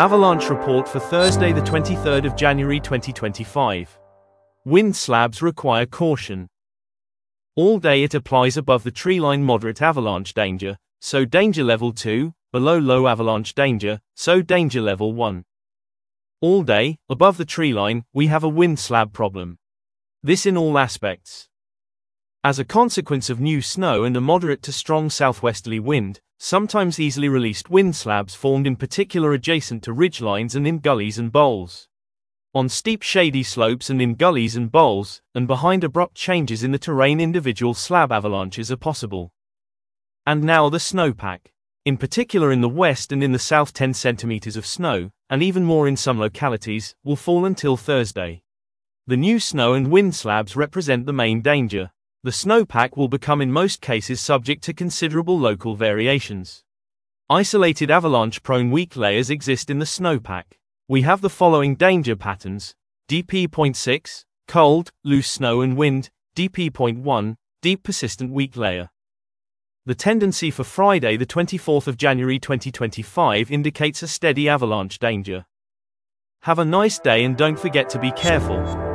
Avalanche report for Thursday the 23rd of January 2025. Wind slabs require caution. All day it applies above the treeline moderate avalanche danger, so danger level 2, below low avalanche danger, so danger level 1. All day, above the treeline, we have a wind slab problem. This in all aspects. As a consequence of new snow and a moderate to strong southwesterly wind, sometimes easily released wind slabs formed in particular adjacent to ridgelines and in gullies and bowls. On steep shady slopes and in gullies and bowls, and behind abrupt changes in the terrain, individual slab avalanches are possible. And now the snowpack. In particular in the west and in the south, 10 centimeters of snow, and even more in some localities, will fall until Thursday. The new snow and wind slabs represent the main danger. The snowpack will become in most cases subject to considerable local variations. Isolated avalanche-prone weak layers exist in the snowpack. We have the following danger patterns: DP.6, cold, loose snow and wind; DP.1, deep persistent weak layer. The tendency for Friday the 24th of January 2025 indicates a steady avalanche danger. Have a nice day and don't forget to be careful.